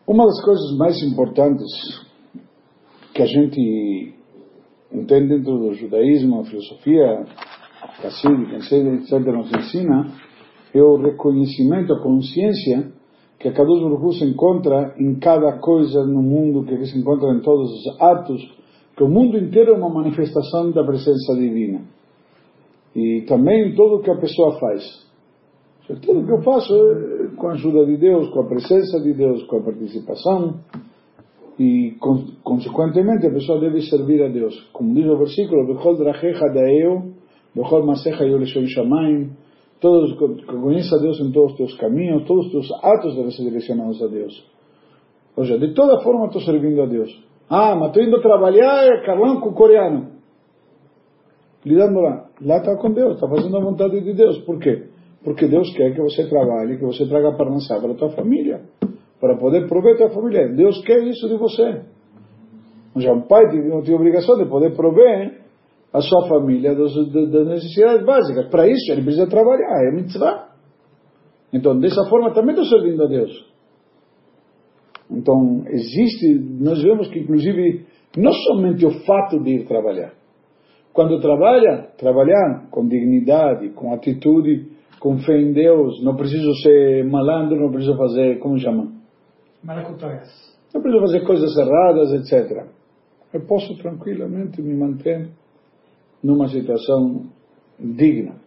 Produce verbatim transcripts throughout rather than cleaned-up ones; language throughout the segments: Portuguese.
Uma das coisas mais importantes que a gente entende dentro do judaísmo, a filosofia cassídica, etcétera, nos ensina, é o reconhecimento, a consciência que a Kadosh Baruch Hu se encontra em cada coisa no mundo, que ele se encontra em todos os atos, que o mundo inteiro é uma manifestação da presença divina. E também em tudo o que a pessoa faz. Tudo o que eu faço é com a ajuda de Deus, com a presença de Deus, com a participação, e consequentemente a pessoa deve servir a Deus. Como diz o versículo, Bechol drachecha daeu, Bechol masecha yoleshem shamayim, todos conheça a Deus em todos os teus caminhos, todos os teus atos devem ser direcionados a Deus. Ou seja, de toda forma estou servindo a Deus. Ah, mas estou indo trabalhar Carlão com o coreano. Lidando lá. Lá está com Deus, está fazendo a vontade de Deus. Por quê? Porque Deus quer que você trabalhe, que você traga parnassá para a tua família, para poder prover a tua família. Deus quer isso de você. Ou seja, um pai tem, tem a obrigação de poder prover a sua família das, das necessidades básicas. Para isso ele precisa trabalhar, é mitzvah. Então, dessa forma também estou servindo a Deus. Então, existe, nós vemos que inclusive, não somente o fato de ir trabalhar. Quando trabalha, trabalhar com dignidade, com atitude, com fé em Deus, não preciso ser malandro, não preciso fazer, como chama? Maracutaias. Não preciso fazer coisas erradas, etcétera. Eu posso tranquilamente me manter numa situação digna.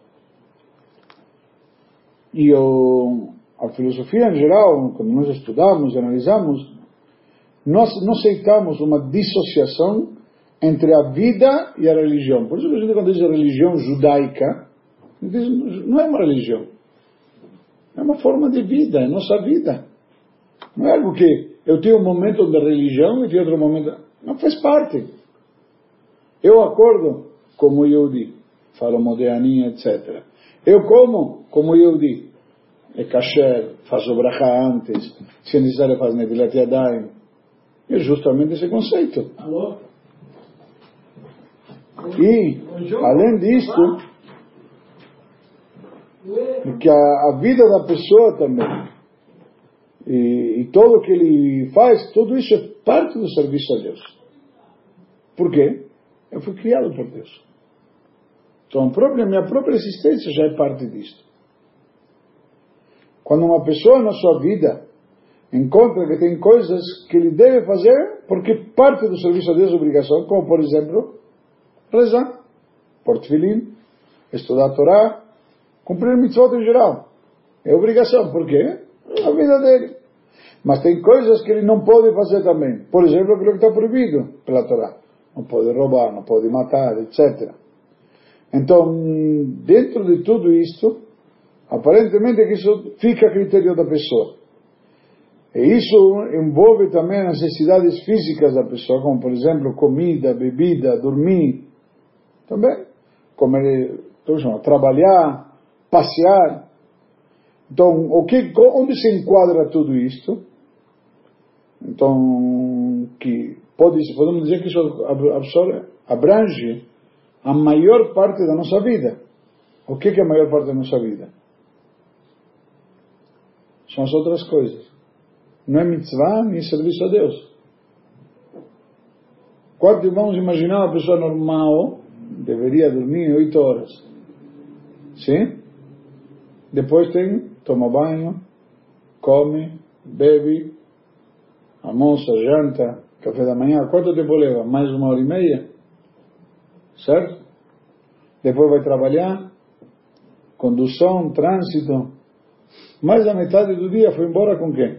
E o, a filosofia em geral, quando nós estudamos e analisamos, nós não aceitamos uma dissociação entre a vida e a religião. Por isso que a gente, quando diz religião judaica, diz, não é uma religião, é uma forma de vida, é nossa vida. Não é algo que eu tenho um momento de religião e tenho outro momento. Não faz parte. Eu acordo como Yehudi, falo moderninha, etcétera. Eu como como Yehudi, é kasher, faço brachá antes, se é necessário fazer netilat yadayim. É justamente esse conceito. Alô? E, além disto, que a, a vida da pessoa também, e, e tudo o que ele faz, tudo isso é parte do serviço a Deus. Por quê? Eu fui criado por Deus. Então, a própria, minha própria existência já é parte disto. Quando uma pessoa na sua vida encontra que tem coisas que ele deve fazer, porque parte do serviço a Deus é obrigação, como por exemplo, rezar, pôr tefilin, estudar a Torá, cumprir mitzvot em geral. É obrigação, por quê? É a vida dele. Mas tem coisas que ele não pode fazer também. Por exemplo, aquilo que está proibido pela Torá. Não pode roubar, não pode matar, etcétera. Então, dentro de tudo isto, aparentemente que isso fica a critério da pessoa. E isso envolve também as necessidades físicas da pessoa, como por exemplo, comida, bebida, dormir. Também. Comer, trabalhar, passear. Então, o que, onde se enquadra tudo isto? Então, que pode, podemos dizer que isso absorve, abrange a maior parte da nossa vida. O que é a maior parte da nossa vida? São as outras coisas. Não é mitzvah nem serviço a Deus. Quando vamos imaginar uma pessoa normal, deveria dormir oito horas. Sim? Depois tem, toma banho, come, bebe, almoça, janta, café da manhã. Quanto tempo leva? Mais uma hora e meia? Certo? Depois vai trabalhar, condução, trânsito. Mais da metade do dia foi embora com quem?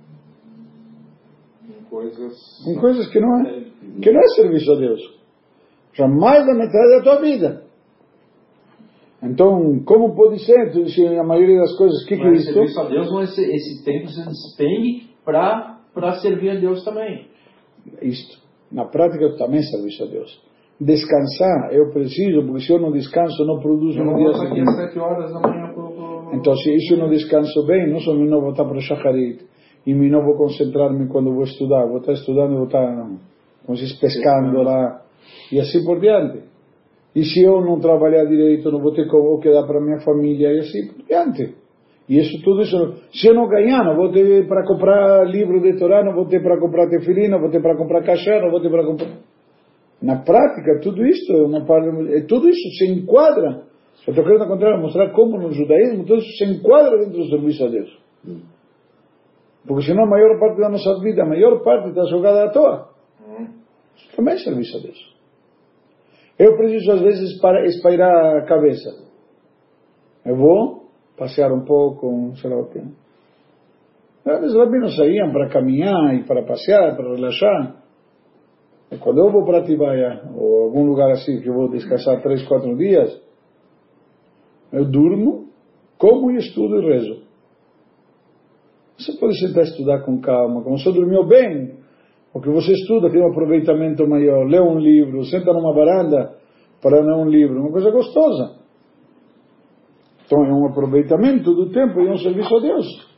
Com coisas... Com coisas que não é, que não é serviço a Deus. Já mais da metade da tua vida. Então, como pode ser? Tu disse, a maioria das coisas, o que, que é isso? Serviço a Deus, mas esse, esse tempo se despende para servir a Deus também. Isto. Na prática, também é serviço a Deus. Descansar, eu preciso, porque se eu não descanso, não produzo no dia seguinte. Eu vou aqui às sete horas da manhã pro, pro... Então, se isso eu não descanso bem, não só me não vou estar para o shacharit, e me não vou concentrar-me quando vou estudar, vou estar estudando e vou estar, como se diz, pescando lá, e assim por diante. E se eu não trabalhar direito, não vou ter como quedar para a minha família, e assim por diante. E isso tudo isso, se eu não ganhar, não vou ter para comprar livro de Torá, não vou ter para comprar tefilin, não vou ter para comprar cachê, não vou ter para comprar... Na prática, tudo isso é uma parte, tudo isso se enquadra. Eu estou querendo encontrar, mostrar como no judaísmo tudo isso se enquadra dentro do serviço a Deus. Porque senão a maior parte da nossa vida, a maior parte está jogada à toa. Isso também é serviço a Deus. Eu preciso às vezes para espairar a cabeça. Eu vou passear um pouco, sei lá o quê. Os rabinos saíam para caminhar e para passear, para relaxar. E quando eu vou para Atibaia, ou algum lugar assim, que eu vou descansar três, quatro dias, eu durmo, como e estudo e rezo. Você pode sentar e estudar com calma. Como você dormiu bem, o que você estuda tem um aproveitamento maior. Lê um livro, senta numa varanda para ler um livro, uma coisa gostosa. Então é um aproveitamento do tempo e um serviço a Deus.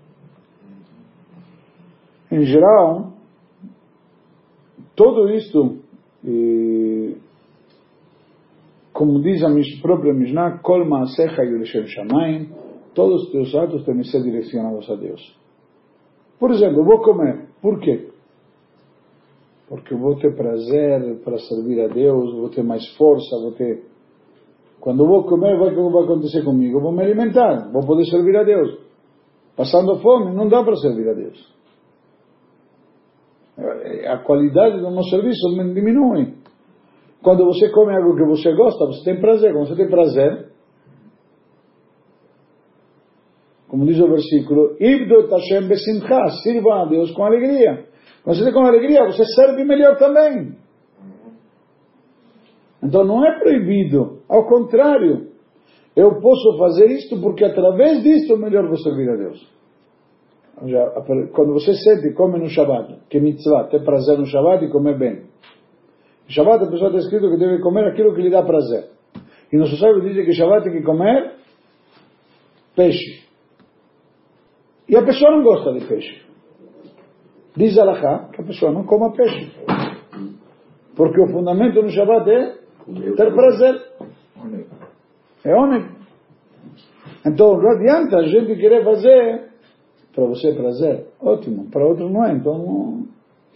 Em geral, todo isto, eh, como diz a própria Mishnah, Kol Ma'asecha Yirashem Shamayim, todos os teus atos têm que ser direcionados a Deus. Por exemplo, eu vou comer. Por quê? Porque eu vou ter prazer para servir a Deus, vou ter mais força, vou ter... Quando eu vou comer, o que vai acontecer comigo? Eu vou me alimentar, vou poder servir a Deus. Passando fome, não dá para servir a Deus. A qualidade do nosso serviço diminui. Quando você come algo que você gosta, você tem prazer. Quando você tem prazer, como diz o versículo, Ibdo et Hashem besimcha, sirva a Deus com alegria. Quando você tem com alegria, você serve melhor também. Então não é proibido, ao contrário, eu posso fazer isto porque através disto é melhor vou servir a Deus. Já, quando você sente e come no Shabbat, que mitzvah, ter prazer no Shabbat e comer bem. No Shabbat a pessoa está escrito que deve comer aquilo que lhe dá prazer. E nossos sábios dizem que Shabbat tem que comer peixe. E a pessoa não gosta de peixe. Diz Alahá que a pessoa não coma peixe. Porque o fundamento no Shabbat é ter prazer. É único. Então não adianta a gente querer fazer... Para você é prazer? Ótimo. Para outro não é. Então não...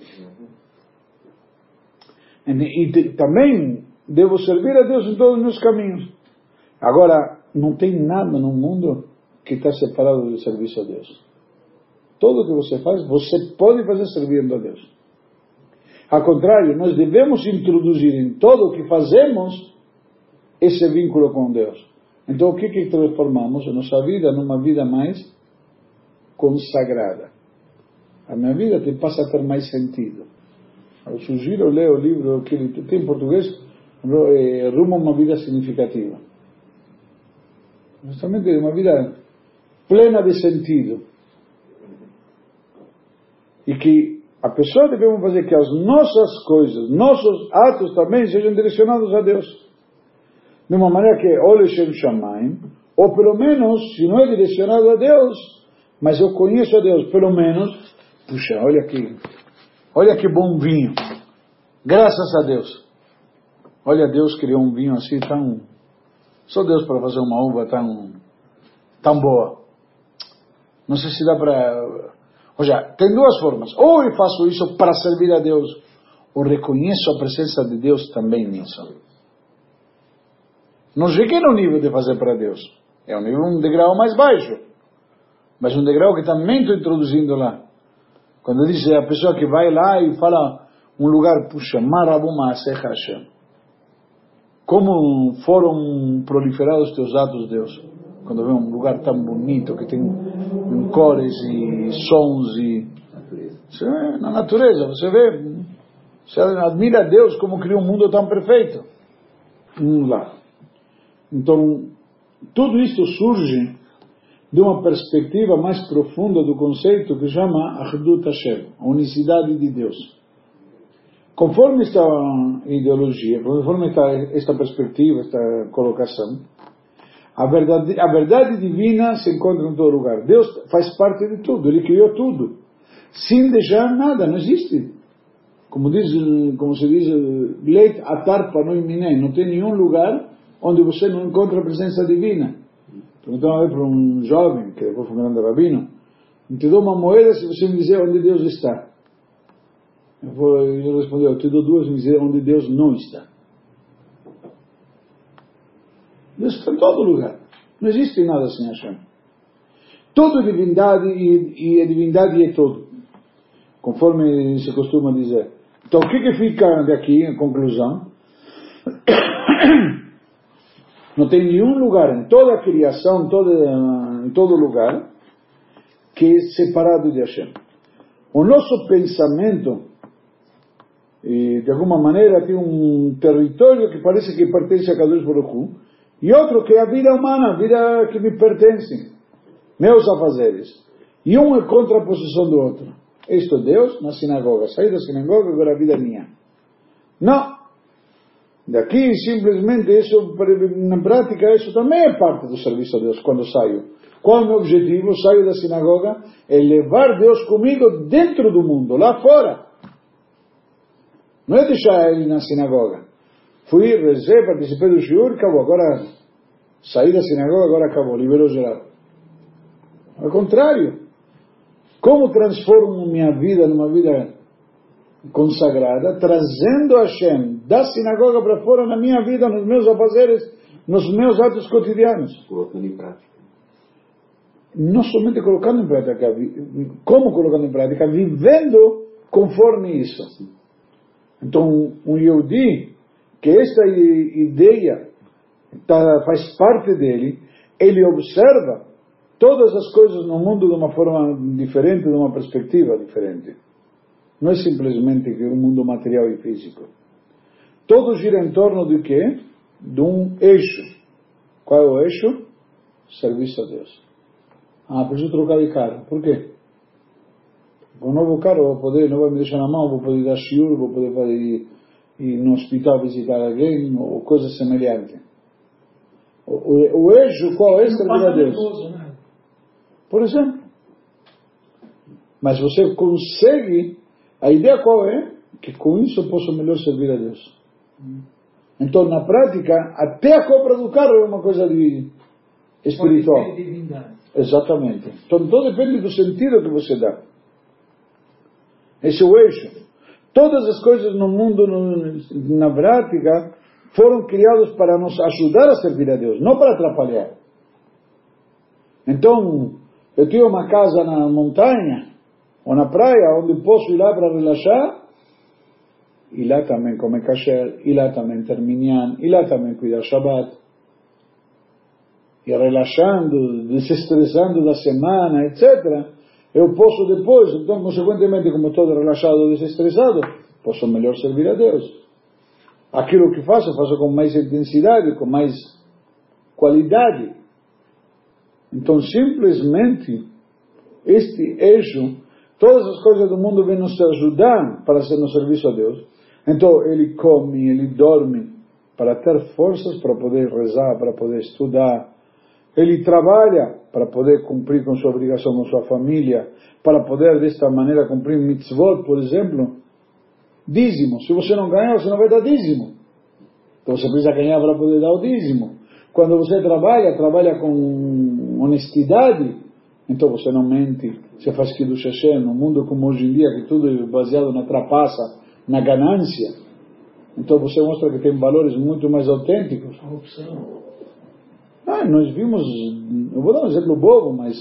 E, e também devo servir a Deus em todos os meus caminhos. Agora, não tem nada no mundo que está separado do serviço a Deus. Tudo que você faz, você pode fazer servindo a Deus. Ao contrário, nós devemos introduzir em tudo o que fazemos esse vínculo com Deus. Então o que que transformamos a nossa vida numa vida mais consagrada? A minha vida te passa a ter mais sentido. Eu sugiro ler o livro que ele tem em português, Rumo a uma vida significativa. Justamente uma vida plena de sentido. E que a pessoa devemos fazer que as nossas coisas, nossos atos também sejam direcionados a Deus. De uma maneira que, ou Leshem Shamayim, ou pelo menos, se não é direcionado a Deus, mas eu conheço a Deus, pelo menos, puxa, olha aqui, olha que bom vinho, graças a Deus. Olha, Deus criou um vinho assim tão, só Deus para fazer uma uva tão, tão boa. Não sei se dá para, ou seja, tem duas formas, ou eu faço isso para servir a Deus, ou reconheço a presença de Deus também nisso. Não cheguei no nível de fazer para Deus, é um nível, um degrau mais baixo. Mas um degrau que também estou introduzindo lá. Quando diz a pessoa que vai lá e fala um lugar, puxa, Marabu Ma'asecha Hashem. Como foram proliferados os teus atos, Deus? Quando vê um lugar tão bonito, que tem cores e sons e... Você vê, na natureza, você vê, você admira a Deus como criou um mundo tão perfeito. Um lá. Então, tudo isto surge de uma perspectiva mais profunda do conceito que chama Achdut Hashem, a unicidade de Deus. Conforme esta ideologia, conforme esta, esta perspectiva, esta colocação, a verdade, a verdade divina se encontra em todo lugar. Deus faz parte de tudo, Ele criou tudo, sem deixar nada, não existe. Como, diz, como se diz, Leit atar panoi minei, não tem nenhum lugar onde você não encontra a presença divina. Perguntou uma vez para um jovem, que depois foi um grande rabino, te dou uma moeda se você me dizer onde Deus está. Ele respondeu, eu te dou duas se me dizer onde Deus não está. Deus está em todo lugar. Não existe nada sem Hashem. Tudo é divindade e, e a divindade é todo. Conforme se costuma dizer. Então o que, que fica daqui, a conclusão? Não tem nenhum lugar em toda a criação, toda, em todo lugar, que é separado de Hashem. O nosso pensamento, de alguma maneira, tem um território que parece que pertence a Kadosh Baruch Hu, e outro que é a vida humana, a vida que me pertence, meus afazeres. E um é contraposição do outro. Isto é Deus na sinagoga. Saí da sinagoga, agora a vida é minha. Não. Daqui, simplesmente, isso, na prática, isso também é parte do serviço a Deus, quando saio. Qual é o meu objetivo? Saio da sinagoga, é levar Deus comigo dentro do mundo, lá fora. Não é deixar ele na sinagoga. Fui, rezei, participei do shiur, acabou. Agora, saí da sinagoga, agora acabou, liberou geral. Ao contrário. Como transformo minha vida numa vida consagrada, trazendo Hashem da sinagoga para fora na minha vida, nos meus afazeres, nos meus atos cotidianos. Colocando em prática. Não somente colocando em prática, como colocando em prática? Vivendo conforme isso. Então, um Yehudi, que esta ideia tá, faz parte dele, ele observa todas as coisas no mundo de uma forma diferente, de uma perspectiva diferente. Não é simplesmente um mundo material e físico. Todo gira em torno de quê? De um eixo. Qual é o eixo? Serviço a Deus. Ah, preciso trocar de carro. Por quê? Com o novo carro vou poder, não vai me deixar na mão, vou poder dar shiur, vou poder ir, ir no hospital visitar alguém, ou coisa semelhante. O, o, o eixo qual é? Servir a Deus. Nervoso, né? Por exemplo. Mas você consegue, a ideia qual é? Que com isso eu posso melhor servir a Deus. Hum. Então, na prática, até a compra do carro é uma coisa de espiritual. Pode ter divindade. Exatamente. Então, tudo depende do sentido que você dá. Esse é o eixo. Todas as coisas no mundo, no, na prática, foram criadas para nos ajudar a servir a Deus, não para atrapalhar. Então, eu tenho uma casa na montanha, ou na praia, onde posso ir lá para relaxar, e lá também comer kasher, e lá também ter minyan, e lá também cuidar Shabbat, e relaxando, desestressando da semana, etcétera. Eu posso depois, então, consequentemente, como estou relaxado, desestressado, posso melhor servir a Deus. Aquilo que faço, faço com mais intensidade, com mais qualidade. Então, simplesmente, este eixo, todas as coisas do mundo vêm nos ajudar para ser no serviço a Deus. Então, ele come, ele dorme, para ter forças para poder rezar, para poder estudar. Ele trabalha para poder cumprir com sua obrigação com sua família, para poder desta maneira cumprir mitzvot, por exemplo, dízimo. Se você não ganhar, você não vai dar dízimo. Então você precisa ganhar para poder dar o dízimo. Quando você trabalha, trabalha com honestidade, então você não mente, você faz Kiddush Hashem, num mundo como hoje em dia, que tudo é baseado na trapaça, na ganância. Então você mostra que tem valores muito mais autênticos. Corrupção. Ah, nós vimos, eu vou dar um exemplo bobo, mas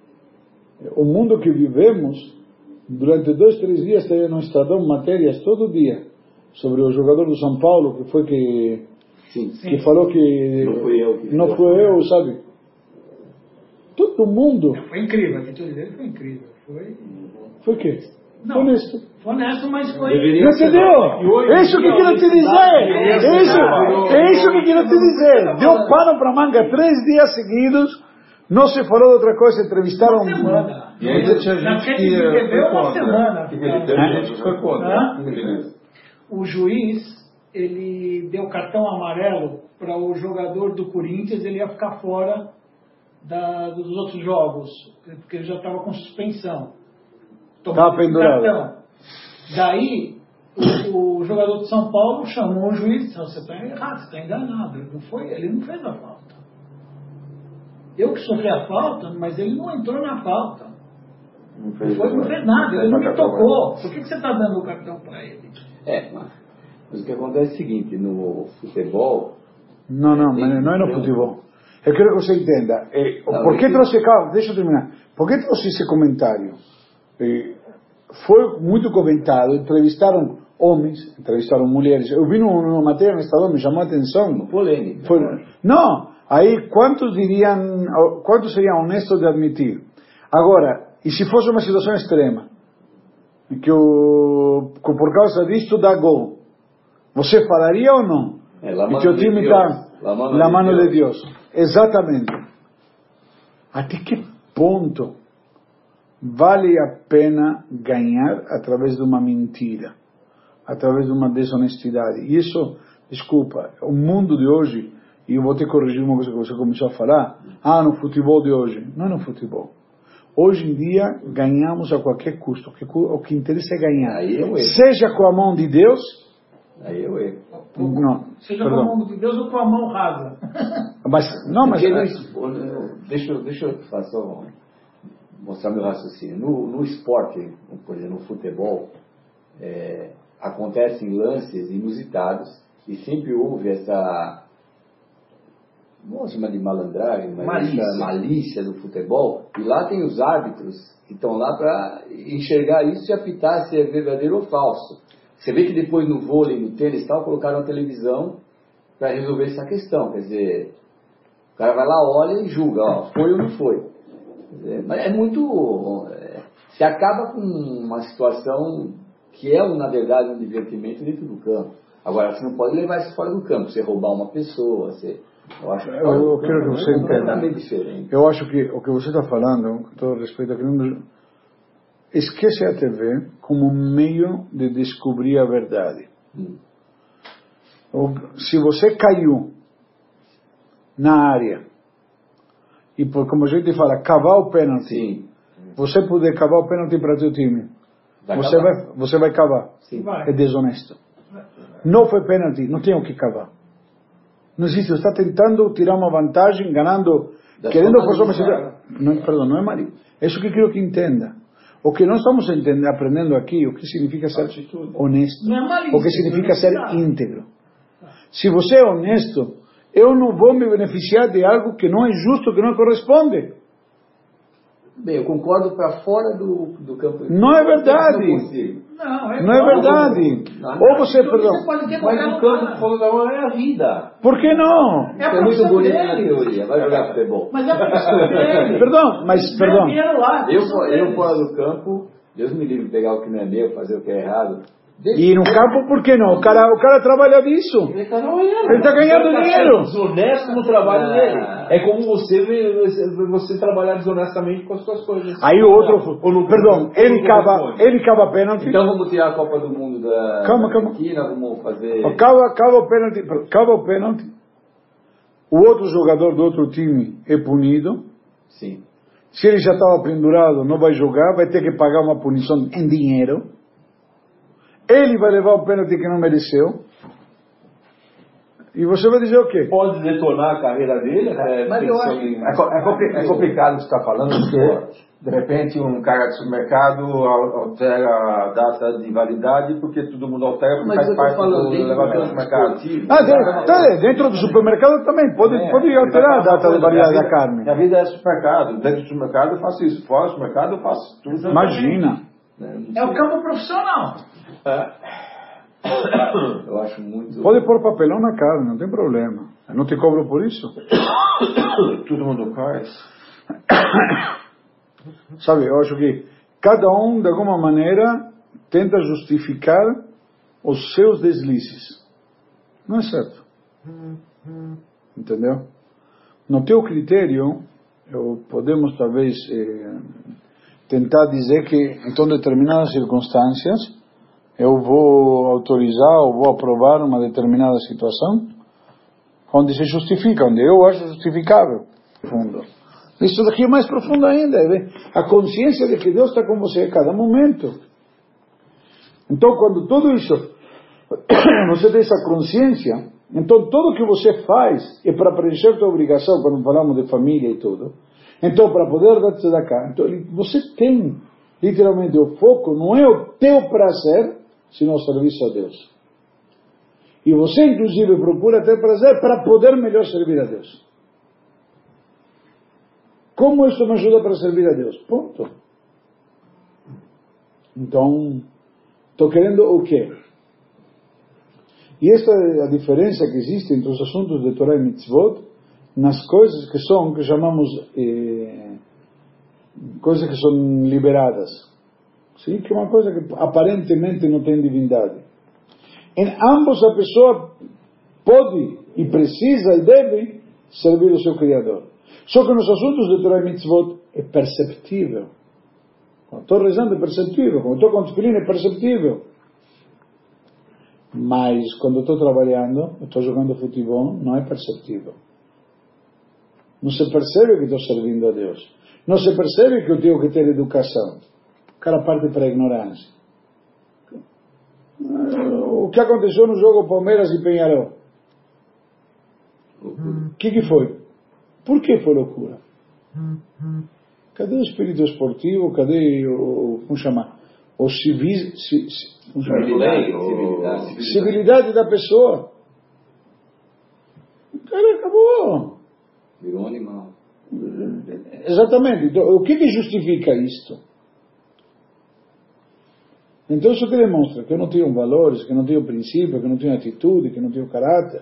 o mundo que vivemos, durante dois, três dias, tem no Estadão matérias todo dia sobre o jogador do São Paulo, que foi que, sim, que sim. falou que não fui eu, que não fui eu, sabe? Todo mundo. Foi incrível, a atitude dele foi incrível. Foi. Foi o quê? Não, foi honesto. Foi honesto, mas foi. Não entendeu? É isso que quero te dizer. É isso, é isso que quero te dizer. Deu pano para manga três dias seguidos. Não se falou de outra coisa. Entrevistaram. Uma semana. E ainda tinha gente que foi uma semana. Teve gente que foi contra. O juiz, ele deu cartão amarelo para o jogador do Corinthians. Ele ia ficar fora da, dos outros jogos, porque ele já estava com suspensão. Estava pendurado. Cartão. Daí, o, o jogador de São Paulo chamou o juiz e disse: você está errado, você está enganado. Ele não, foi, ele não fez a falta. Eu que sofri a falta, mas ele não entrou na falta. Não fez, Foi, não fez nada, ele não me tocou. Por que, que você está dando o cartão para ele? É, mas, mas o que acontece é o seguinte, no futebol... Não, não, mas não é no futebol. Eu quero que você entenda. Eh, Não, por que eu- trouxe, calma, deixa eu terminar. Por que trouxe esse comentário? Eh, foi muito comentado, entrevistaram homens, entrevistaram mulheres. Eu vi numa, numa matéria no Estadão, me chamou a atenção. Polêmica. Foi, não, aí quantos diriam, quantos seriam honestos de admitir? Agora, e se fosse uma situação extrema, que, o, que por causa disto dá gol, você falaria ou não? É, la E mano que o de time Deus. está La mano na de mano Deus. de Deus. Exatamente. Até que ponto vale a pena ganhar através de uma mentira, através de uma desonestidade? E isso, desculpa, o mundo de hoje, e eu vou te corrigir uma coisa que você começou a falar, ah, no futebol de hoje. Não é no futebol. Hoje em dia, ganhamos a qualquer custo. O que, o que interessa é ganhar. Aí eu erro. Seja com a mão de Deus, Aí eu erro. não, Seja perdão. com a mão de Deus ou com a mão rasa. Mas, não, mas... Porque no es- deixa, eu- deixa eu fazer só mostrar meu raciocínio. No, no esporte, por exemplo, no futebol, é, acontecem lances inusitados e sempre houve essa, não vou chamar de malandragem, mas Malícia. essa malícia do futebol. E lá tem os árbitros que estão lá para enxergar isso e apitar se é verdadeiro ou falso. Você vê que depois no vôlei, no tênis e tal, colocaram a televisão para resolver essa questão. Quer dizer, o cara vai lá, olha e julga, ó, foi ou não foi. Quer dizer, mas é muito... É, se acaba com uma situação que é, na verdade, um divertimento dentro do campo. Agora, você não pode levar isso fora do campo, você roubar uma pessoa, você... Eu acho que Eu, eu quero que você é entenda. completamente diferente. Eu acho que o que você está falando, com todo respeito, é que esquece a T V como um meio de descobrir a verdade. Hum. Ou, se você caiu na área e, por, como a gente fala, cavar o pênalti, Sim. você puder cavar o pênalti para teu time, Vai você acabar. vai, você vai cavar. Sim. Vai. É desonesto. Não foi pênalti, não tem o que cavar. Não existe, você está tentando tirar uma vantagem, ganhando, Da querendo sua por sua malícia. não, perdão, não é malícia. Isso que eu quero que entenda. O que nós estamos entendendo, aprendendo aqui, o que significa ser honesto, Não é malícia, o que significa ser honestidade. íntegro. Se você é honesto, eu não vou me beneficiar de algo que não é justo, que não corresponde. Bem, eu concordo para fora do, do campo. Não é verdade. Não consigo. Não, é, Não é verdade. Não, Ou você, Tudo perdão, você pode ter Mas qualquer o campo lugar. que falou da mão é a vida. por que não? É a É muito profissão bonito na dele. teoria, vai jogar futebol. Mas é a profissão dele. Perdão, mas, Ganha perdão. dinheiro lá, a Eu, profissão eu dele. fora do campo, Deus me livre de pegar o que não é meu, fazer o que é errado. Deixa- E no campo, por que não? O cara, o cara trabalha disso. Ele está trabalhando. Ele tá ganhando Ele tá dinheiro. sendo desonesto no trabalho Ah. dele. É como você, você, você trabalhar desonestamente com as suas coisas. Aí o outro, Ou no- perdão, ele ou no cava, telefone. ele cava pênalti, Então vamos tirar a Copa do Mundo da Calma, da calma. Argentina, vamos fazer... cava, cava o pênalti, cava o pênalti, o outro jogador do outro time é punido, Sim. se ele já estava pendurado, não vai jogar, vai ter que pagar uma punição em dinheiro, ele vai levar o pênalti que não mereceu, e você vai dizer o quê? Pode detonar a carreira dele, até Mas eu pensando acho- em- É, co- é compli- é complicado o que você está falando, porque de repente um cara de supermercado al- altera a data de validade, porque todo mundo altera, porque Mas eu faz tô parte falando do dentro do negócio do campo supermercado. esportivo. Ah, de, tá, dentro do supermercado também, pode, É, pode alterar a data de validade da carne. Minha vida é supermercado. Dentro do supermercado eu faço isso. Fora do supermercado eu faço tudo. Imagina. É o campo profissional. Eu acho muito... Pode pôr papelão na carne, não tem problema. Eu não te cobro por isso. Todo mundo faz. Sabe, eu acho que cada um, de alguma maneira, tenta justificar os seus deslizes. Não é certo. Entendeu? No teu critério, eu, podemos talvez eh, tentar dizer que, em determinadas circunstâncias, eu vou autorizar ou vou aprovar uma determinada situação onde se justifica, onde eu acho justificável. Fundo. Isso daqui é mais profundo ainda, é a consciência de que Deus está com você a cada momento. Então, quando tudo isso, você tem essa consciência, Então, tudo que você faz é para preencher tua obrigação, quando falamos de família e tudo. Então, para poder dar tzedakah, então, você tem, literalmente, o foco não é o teu prazer, sino o serviço a Deus. E você, inclusive, procura ter prazer para poder melhor servir a Deus. Como isso me ajuda para servir a Deus? Ponto. Então, estou querendo o quê? E esta é a diferença que existe entre os assuntos de Torá e Mitzvot, nas coisas que são, que chamamos, eh, coisas que são liberadas. Sim? Que é uma coisa que aparentemente não tem divindade. Em ambos a pessoa pode e precisa e deve servir o seu Criador. Só que nos assuntos de Torá e Mitzvot é perceptível. Quando estou rezando é perceptível, quando estou com tefilin é perceptível. Mas quando estou trabalhando, estou jogando futebol, não é perceptível. Não se percebe que estou servindo a Deus. Não se percebe que eu tenho que ter educação. O cara parte para a ignorância. O que aconteceu no jogo Palmeiras e Peñarol? O que, que foi? Por que foi loucura? Cadê o espírito esportivo? Cadê o, como chama? O civis, ci, ci, civilidade, civilidade, civilidade da pessoa. O cara acabou. Virou um animal. Exatamente. Então, o que, que justifica isto? Então isso que demonstra que eu não tenho valores, que eu não tenho princípio, que eu não tenho atitude, que eu não tenho caráter.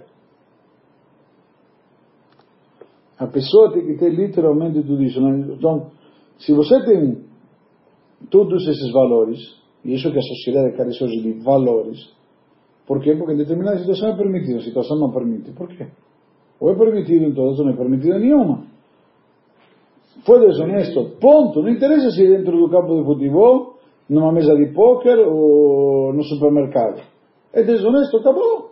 A pessoa tem que ter literalmente tudo isso. Então, se você tem todos esses valores, e isso que a sociedade carece hoje de valores, por quê? Porque em determinada situação é permitido, a situação não permite. Por quê? Ou é permitido em todas, ou não é permitido em nenhuma. Foi desonesto, ponto. Não interessa se é dentro do campo de futebol, numa mesa de póquer ou no supermercado. É desonesto, acabou.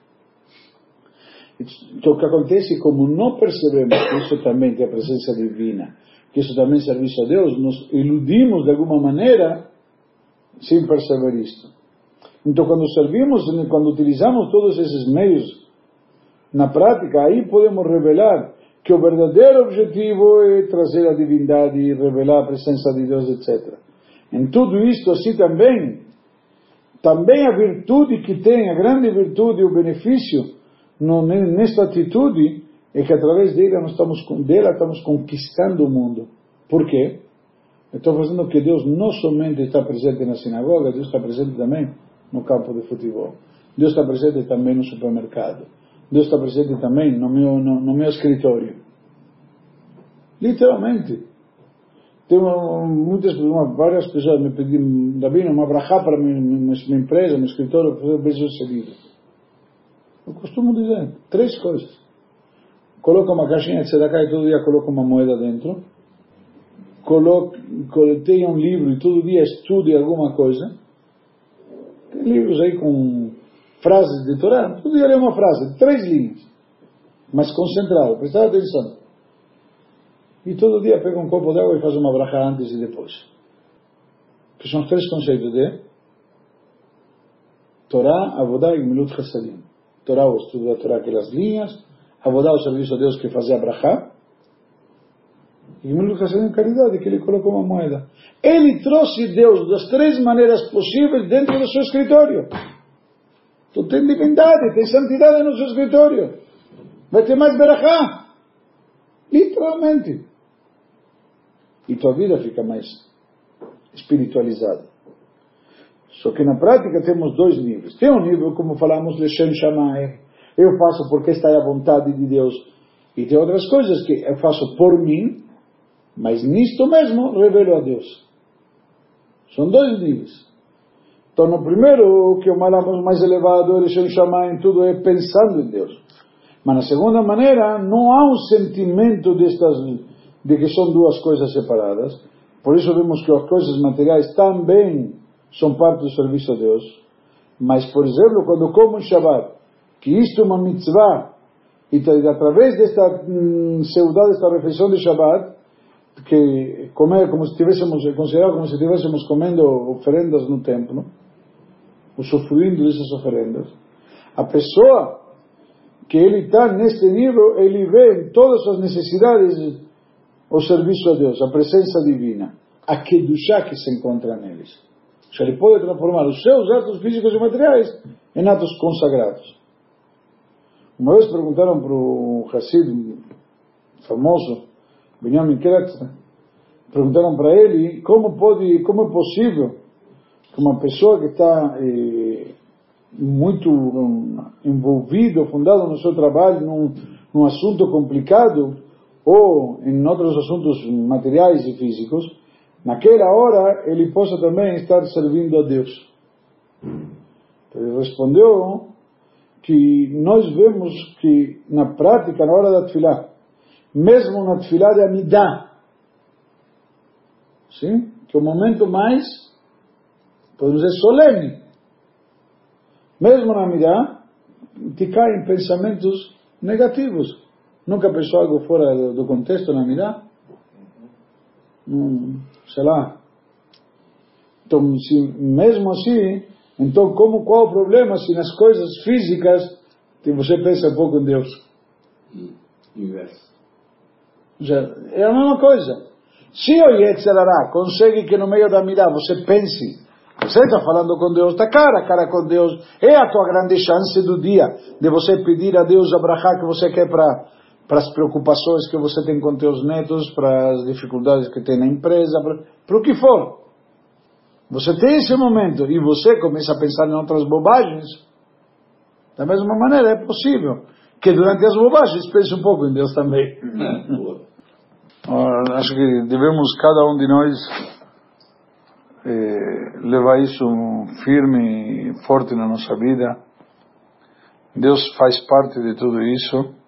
Então o que acontece, como não percebemos que isso também tem a presença divina, que isso também é serviço a Deus, nos iludimos de alguma maneira sem perceber isto. Então quando servimos, quando utilizamos todos esses meios na prática, aí podemos revelar que o verdadeiro objetivo é trazer a divindade e revelar a presença de Deus, etcétera. Em tudo isto, assim também, também a virtude que tem, a grande virtude e o benefício no, nesta atitude, é que através dela, nós estamos, dela estamos conquistando o mundo. Por quê? Eu estou fazendo que Deus não somente está presente na sinagoga, Deus está presente também no campo de futebol. Deus está presente também no supermercado. Deus está presente também no meu, no, no meu escritório. Literalmente. Tem uma, muitas, uma, várias pessoas me pediram, Davi, uma brachá para minha, minha, minha empresa, meu escritório, para fazer bem sucedido. Eu costumo dizer três coisas. Coloca uma caixinha de tzedakah e todo dia coloca uma moeda dentro. Coloque, tenha um livro e todo dia estude alguma coisa. Tem livros aí com frases de Torá. Todo dia lê uma frase, três linhas. Mas concentrado, prestar atenção. E todo dia pega um copo de água e faz uma brachá antes e depois. Que são os três conceitos de Torá, Avodá e Gemilut Chassadim. Torá, o estudo da Torá, aquelas linhas. Avodá, o serviço a Deus, que fazia a brachá. E Gemilut Chassadim, caridade, que ele colocou uma moeda. Ele trouxe Deus das três maneiras possíveis dentro do seu escritório. Tu tem divindade, tem santidade no seu escritório. Vai ter mais brachá. Literalmente. E tua vida fica mais espiritualizada. Só que na prática temos dois níveis. Tem um nível, como falamos, Leshem Shammai. Eu faço porque está a vontade de Deus. E tem outras coisas que eu faço por mim, mas nisto mesmo revelo a Deus. São dois níveis. Então no primeiro, o que falamos mais elevado, Leshem Shammai, em tudo é pensando em Deus. Mas na segunda maneira, não há um sentimento destas, de que são duas coisas separadas. Por isso vemos que as coisas materiais também são parte do serviço a Deus. Mas, por exemplo, quando como em Shabbat, que isto é uma mitzvah, e através desta hum, seudá, desta refeição de Shabbat, que comer como se estivéssemos, considerar como se estivéssemos comendo oferendas no templo, usufruindo dessas oferendas, a pessoa que ele está neste nível, ele vê em todas as necessidades o serviço a Deus, a presença divina, a Kedushá que se encontra neles. Ou seja, ele pode transformar os seus atos físicos e materiais em atos consagrados. Uma vez perguntaram para um Hassid famoso, Benjamin Kratzer, perguntaram para ele como pode, como é possível que uma pessoa que está eh, muito um, envolvido, fundado no seu trabalho, num, num assunto complicado, ou em outros assuntos materiais e físicos, naquela hora ele possa também estar servindo a Deus. Ele respondeu que nós vemos que na prática, na hora da tefilá, mesmo na tefilá de Amidah, sim? Que é o momento mais, podemos dizer, solene, mesmo na Amidah, te caem pensamentos negativos. Nunca pensou algo fora do, do contexto na Amidah? Hum, sei lá. Então, se, mesmo assim, então como, qual o problema se nas coisas físicas você pensa um pouco em Deus? Inverso. É a mesma coisa. Se o Yetzer Hara consegue que no meio da Amidah você pense, você está falando com Deus, está cara a cara com Deus, é a tua grande chance do dia de você pedir a Deus a brachá que você quer para para as preocupações que você tem com teus netos, para as dificuldades que tem na empresa, para, para o que for. Você tem esse momento e você começa a pensar em outras bobagens. Da mesma maneira, é possível que durante as bobagens pense um pouco em Deus também. Ah, acho que devemos, cada um de nós, eh, levar isso firme e forte na nossa vida. Deus faz parte de tudo isso.